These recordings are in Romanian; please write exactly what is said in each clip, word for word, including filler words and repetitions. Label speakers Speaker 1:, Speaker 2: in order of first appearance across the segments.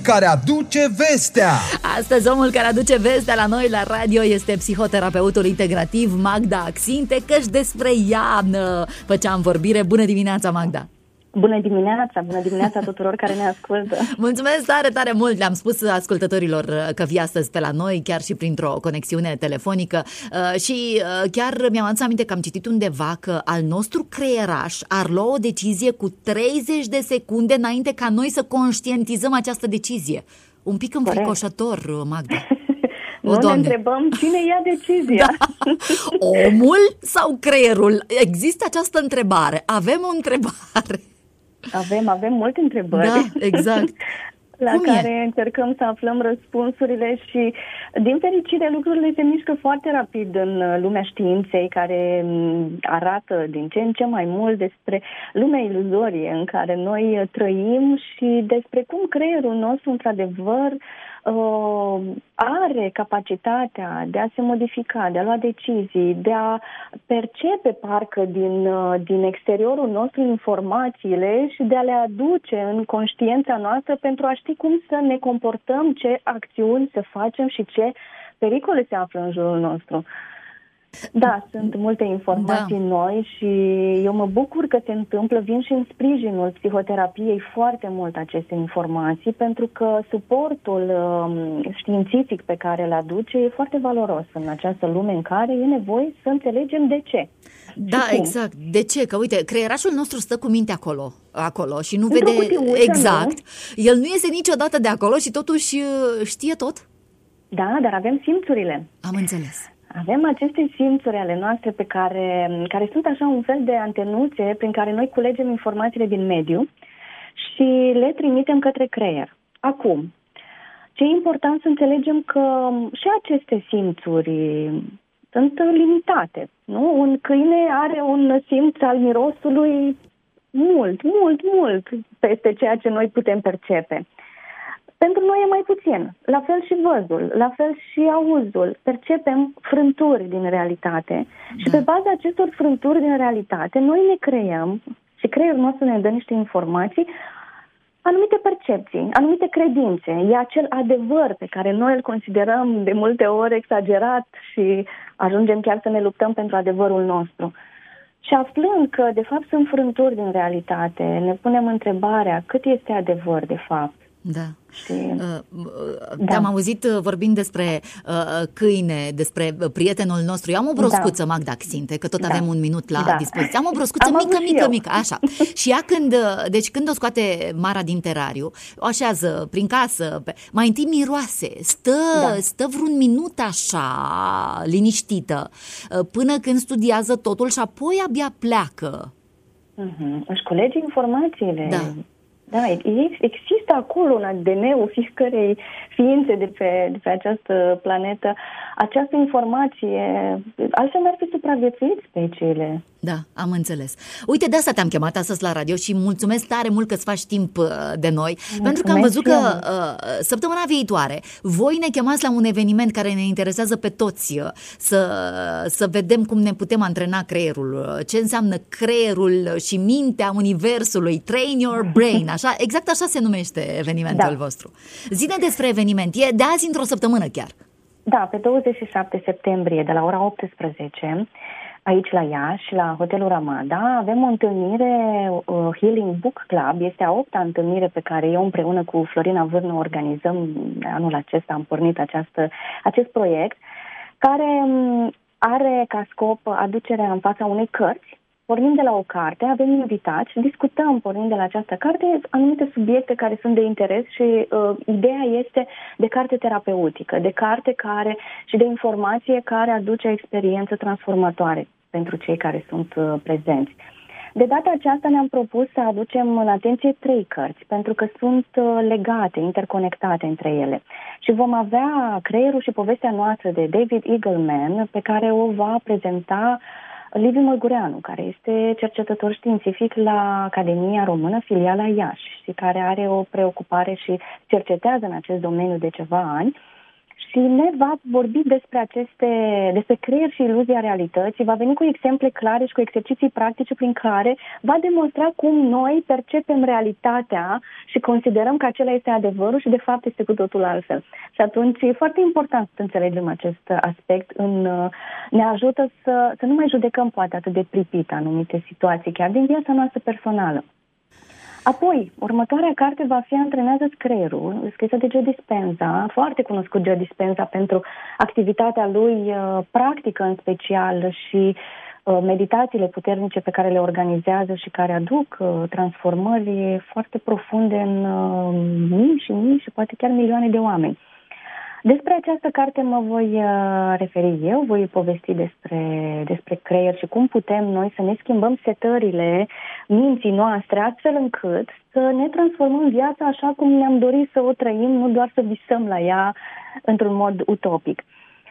Speaker 1: care aduce vestea.
Speaker 2: Astăzi omul care aduce vestea la noi la radio este psihoterapeutul integrativ Magda Axinte, căci despre ea făceam vorbire. Bună dimineața, Magda!
Speaker 3: Bună dimineața, bună dimineața tuturor care ne ascultă.
Speaker 2: Mulțumesc tare, tare mult. Le-am spus ascultătorilor că vii astăzi pe la noi, chiar și printr-o conexiune telefonică. Și chiar mi-am adus aminte că am citit undeva că al nostru creieraș ar lua o decizie cu treizeci de secunde înainte ca noi să conștientizăm această decizie. Un pic înfricoșător, Magda.
Speaker 3: O, nu Doamne. Ne întrebăm cine ia decizia.
Speaker 2: Da. Omul sau creierul? Există această întrebare. Avem o întrebare.
Speaker 3: Avem, avem multe întrebări.
Speaker 2: Da, exact.
Speaker 3: La
Speaker 2: Cum
Speaker 3: care
Speaker 2: e?
Speaker 3: încercăm să aflăm răspunsurile și, din fericire, lucrurile se mișcă foarte rapid în lumea științei, care arată din ce în ce mai mult despre lumea iluzorie în care noi trăim și despre cum creierul nostru, într-adevăr, Uh, are capacitatea de a se modifica, de a lua decizii, de a percepe parcă din, uh, din exteriorul nostru informațiile și de a le aduce în conștiința noastră pentru a ști cum să ne comportăm, ce acțiuni să facem și ce pericole se află în jurul nostru. Da, sunt multe informații da. noi și eu mă bucur că se întâmplă, vin și în sprijinul psihoterapiei foarte mult aceste informații, pentru că suportul um, științific pe care îl aduce e foarte valoros în această lume în care e nevoie să înțelegem de ce.
Speaker 2: Da, exact. De ce? Că uite, creierașul nostru stă cu minte acolo, acolo și nu
Speaker 3: Într-o
Speaker 2: vede
Speaker 3: cutiuță,
Speaker 2: exact. Nu? El nu iese niciodată de acolo și totuși știe tot?
Speaker 3: Da, dar avem simțurile.
Speaker 2: Am înțeles.
Speaker 3: Avem aceste simțuri ale noastre pe care, care sunt așa un fel de antenuțe prin care noi culegem informațiile din mediu și le trimitem către creier. Acum, ce e important să înțelegem că și aceste simțuri sunt limitate. Nu? Un câine are un simț al mirosului mult, mult, mult peste ceea ce noi putem percepe. Pentru noi e mai puțin. La fel și văzul, la fel și auzul. Percepem frânturi din realitate. Da. Și pe baza acestor frânturi din realitate, noi ne creăm, și creierul nostru ne dă niște informații, anumite percepții, anumite credințe. E acel adevăr pe care noi îl considerăm de multe ori exagerat și ajungem chiar să ne luptăm pentru adevărul nostru. Și aflând că, de fapt, sunt frânturi din realitate, ne punem întrebarea cât este adevăr, de fapt.
Speaker 2: Da.
Speaker 3: Și...
Speaker 2: Te-am da. auzit vorbind despre uh, câine, despre prietenul nostru. Eu am o broscuță, da. Magda Axinte, că tot da. avem un minut la da. dispoziție. Am o broscuță am mică, mică, mică, așa. Și ea când, deci când o scoate Mara din terariu, o așează prin casă, pe, mai întâi miroase, stă, da. stă vreun minut așa, liniștită, până când studiază totul și apoi abia pleacă.
Speaker 3: Uh-huh. Își culege informațiile.
Speaker 2: Da.
Speaker 3: Da, există acolo în A D N-ul fiecărei ființe de pe, de pe această planetă această informație, altfel n-ar fi supraviețuit speciile.
Speaker 2: Da, am înțeles. Uite, de asta te-am chemat astăzi la radio și mulțumesc tare mult că îți faci timp de noi, mulțumesc, pentru că am văzut că uh, săptămâna viitoare voi ne chemați la un eveniment care ne interesează pe toți, să, să vedem cum ne putem antrena creierul, ce înseamnă creierul și mintea universului, Train Your Brain, așa, exact așa se numește evenimentul da. vostru. Zi-ne despre eveniment, e de azi într-o săptămână chiar.
Speaker 3: Da, pe douăzeci și șapte septembrie, de la ora optsprezece, aici la Iași, la Hotelul Ramada, avem o întâlnire, uh, Healing Book Club. Este a opta întâlnire pe care eu împreună cu Florina Vârnă organizăm anul acesta, am pornit această, acest proiect, care um, are ca scop aducerea în fața unei cărți. Pornim de la o carte, avem invitați și discutăm, pornind de la această carte, anumite subiecte care sunt de interes și uh, ideea este de carte terapeutică, de carte care și de informație care aduce experiență transformatoare pentru cei care sunt uh, prezenți. De data aceasta ne-am propus să aducem în atenție trei cărți, pentru că sunt uh, legate, interconectate între ele. Și vom avea Creierul și povestea noastră de David Eagleman, pe care o va prezenta Liviu Mălgureanu, care este cercetător științific la Academia Română, filiala Iași, și care are o preocupare și cercetează în acest domeniu de ceva ani. și ne va vorbi despre aceste, despre creier și iluzia realității, va veni cu exemple clare și cu exerciții practice prin care va demonstra cum noi percepem realitatea și considerăm că acela este adevărul și de fapt este cu totul altfel. Și atunci e foarte important să înțelegem acest aspect, în, ne ajută să, să nu mai judecăm poate atât de pripit anumite situații, chiar din viața noastră personală. Apoi, următoarea carte va fi Antrenează-ți creierul, scrisă de Joe Dispenza, foarte cunoscut Joe Dispenza pentru activitatea lui uh, practică în special și uh, meditațiile puternice pe care le organizează și care aduc uh, transformări foarte profunde în uh, mii și mii și poate chiar milioane de oameni. Despre această carte mă voi uh, referi eu, voi povesti despre, despre creier și cum putem noi să ne schimbăm setările minții noastre astfel încât să ne transformăm viața așa cum ne-am dorit să o trăim, nu doar să visăm la ea într-un mod utopic.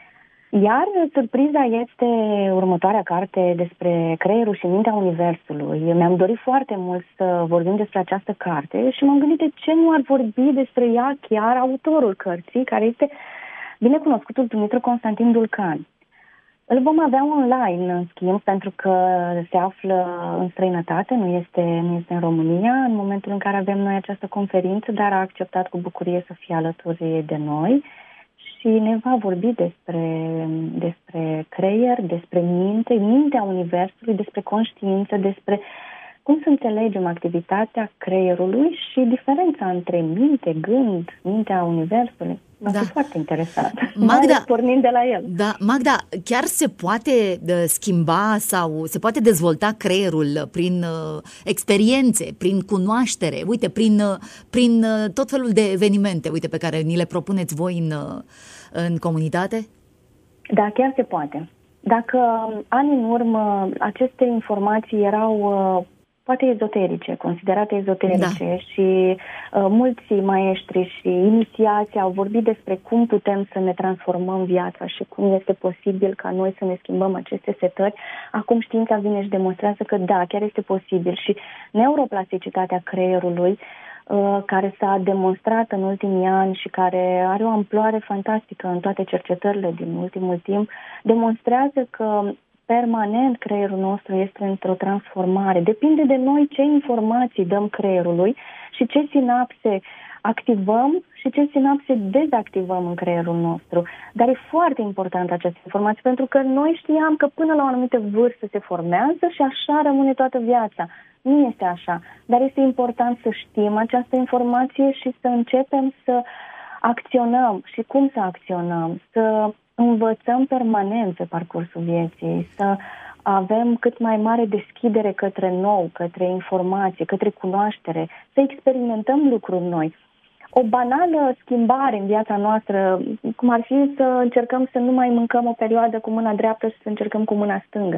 Speaker 3: Iar surpriza este următoarea carte despre creierul și mintea Universului. Mi-am dorit foarte mult să vorbim despre această carte și m-am gândit de ce nu ar vorbi despre ea chiar autorul cărții, care este binecunoscutul Dumitru Constantin Dulcan. Îl vom avea online, în schimb, pentru că se află în străinătate, nu este, nu este în România, în momentul în care avem noi această conferință, dar a acceptat cu bucurie să fie alături de noi. Și ne va vorbi despre, despre creier, despre minte, mintea Universului, despre conștiință, despre cum să înțelegem activitatea creierului și diferența între minte, gând, mintea Universului. Va fi foarte interesant.
Speaker 2: Magda,
Speaker 3: pornind de la el.
Speaker 2: Da, Magda, chiar se poate uh, schimba sau se poate dezvolta creierul prin uh, experiențe, prin cunoaștere, uite, prin, uh, prin uh, tot felul de evenimente, uite, pe care ni le propuneți voi în, uh, în comunitate?
Speaker 3: Da, chiar se poate. Dacă ani în urmă aceste informații erau uh, poate ezoterice, considerate ezoterice, da. și uh, mulți maestri și inițiații au vorbit despre cum putem să ne transformăm viața și cum este posibil ca noi să ne schimbăm aceste setări. Acum știința vine și demonstrează că da, chiar este posibil și neuroplasticitatea creierului, uh, care s-a demonstrat în ultimii ani și care are o amploare fantastică în toate cercetările din ultimul timp, demonstrează că permanent creierul nostru este într-o transformare. Depinde de noi ce informații dăm creierului și ce sinapse activăm și ce sinapse dezactivăm în creierul nostru. Dar e foarte importantă această informație pentru că noi știam că până la o anumită vârstă se formează și așa rămâne toată viața. Nu este așa, dar este important să știm această informație și să începem să acționăm. Și cum să acționăm? Să învățăm permanent pe parcursul vieții, să avem cât mai mare deschidere către nou, către informație, către cunoaștere, să experimentăm lucruri noi. O banală schimbare în viața noastră, cum ar fi să încercăm să nu mai mâncăm o perioadă cu mâna dreaptă și să încercăm cu mâna stângă.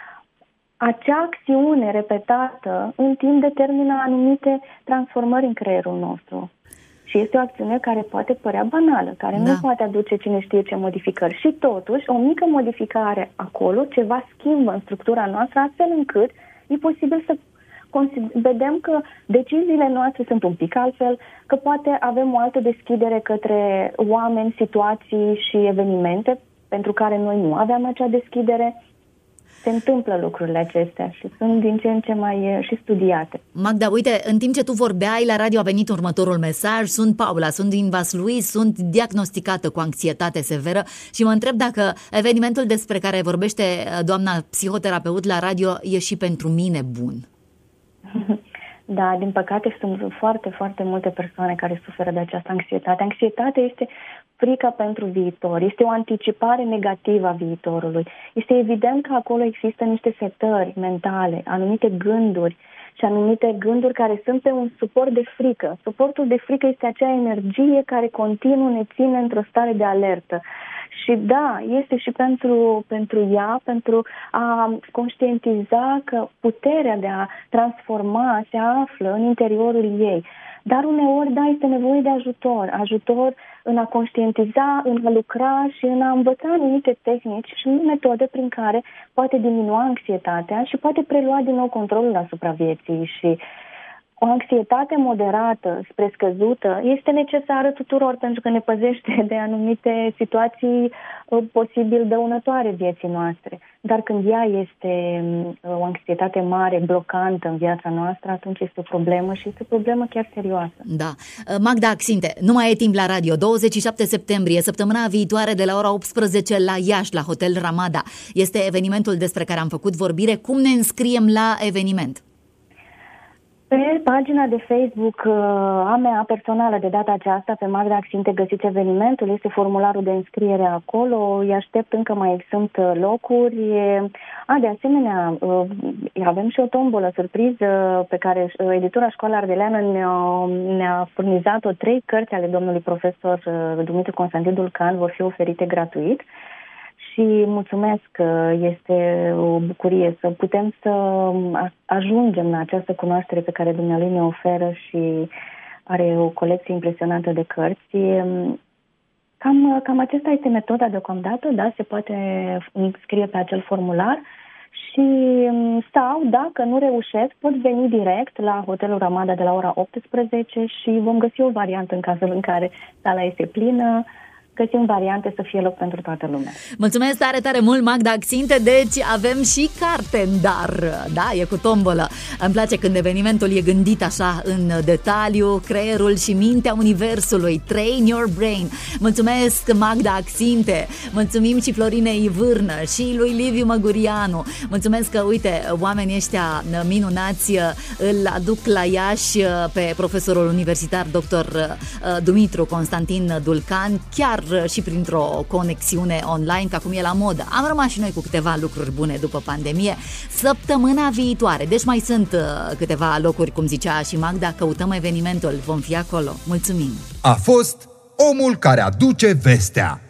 Speaker 3: Acea acțiune repetată în timp determină anumite transformări în creierul nostru. Și este o acțiune care poate părea banală, care da. nu poate aduce cine știe ce modificări. Și totuși, o mică modificare acolo, ceva schimbă în structura noastră, astfel încât e posibil să vedem că deciziile noastre sunt un pic altfel, că poate avem o altă deschidere către oameni, situații și evenimente pentru care noi nu aveam acea deschidere. Se întâmplă lucrurile acestea și sunt din ce în ce mai și studiate.
Speaker 2: Magda, uite, în timp ce tu vorbeai, la radio a venit următorul mesaj. Sunt Paula, sunt din Vaslui, sunt diagnosticată cu anxietate severă și mă întreb dacă evenimentul despre care vorbește doamna psihoterapeut la radio e și pentru mine bun.
Speaker 3: Da, din păcate sunt foarte, foarte multe persoane care suferă de această anxietate. Anxietatea este frica pentru viitor, este o anticipare negativă a viitorului. Este evident că acolo există niște setări mentale, anumite gânduri și anumite gânduri care sunt pe un suport de frică. Suportul de frică este acea energie care continuu ne ține într-o stare de alertă. Și da, este și pentru, pentru ea, pentru a conștientiza că puterea de a transforma se află în interiorul ei. Dar uneori, da, este nevoie de ajutor. Ajutor în a conștientiza, în a lucra și în a învăța anumite tehnici și metode prin care poate diminua anxietatea și poate prelua din nou controlul asupra vieții. Și o anxietate moderată spre scăzută este necesară tuturor pentru că ne păzește de anumite situații posibil dăunătoare vieții noastre. Dar când ea este o anxietate mare, blocantă în viața noastră, atunci este o problemă și este o problemă chiar serioasă.
Speaker 2: Da. Magda Axinte, nu mai e timp la radio. douăzeci și șapte septembrie, săptămâna viitoare de la ora optsprezece la Iași, la Hotel Ramada. Este evenimentul despre care am făcut vorbire. Cum ne înscriem la eveniment?
Speaker 3: Pe pagina de Facebook a mea personală de data aceasta, pe Magda Axinte, găsiți evenimentul, este formularul de înscriere acolo, îi aștept, încă mai sunt locuri. A, de asemenea, avem și o tombolă surpriză pe care editura Școala Ardeleană ne-a, ne-a furnizat-o, trei cărți ale domnului profesor Dumitru Constantin Dulcan vor fi oferite gratuit. Și mulțumesc că este o bucurie să putem să ajungem la această cunoaștere pe care dumnealui ne oferă și are o colecție impresionantă de cărți. Cam, cam acesta este metoda deocamdată, da, se poate înscrie pe acel formular și sau, dacă nu reușesc, pot veni direct la Hotelul Ramada de la ora optsprezece și vom găsi o variantă în cazul în care sala este plină. Găsim variante să fie loc pentru toată lumea.
Speaker 2: Mulțumesc tare, tare mult, Magda Axinte. Deci avem și carte în dar. Da, e cu tombolă. Îmi place când evenimentul e gândit așa în detaliu, creierul și mintea universului. Train your brain. Mulțumesc, Magda Axinte. Mulțumim și Florinei Vârnă și lui Liviu Măgurianu. Mulțumesc că, uite, oamenii ăștia minunați îl aduc la Iași pe profesorul universitar doctor Dumitru Constantin Dulcan, chiar și printr-o conexiune online, ca cum e la modă. Am rămas și noi cu câteva lucruri bune după pandemie. Săptămâna viitoare, deci mai sunt uh, câteva locuri, cum zicea și Magda, căutăm evenimentul, vom fi acolo. Mulțumim!
Speaker 1: A fost Omul care aduce vestea.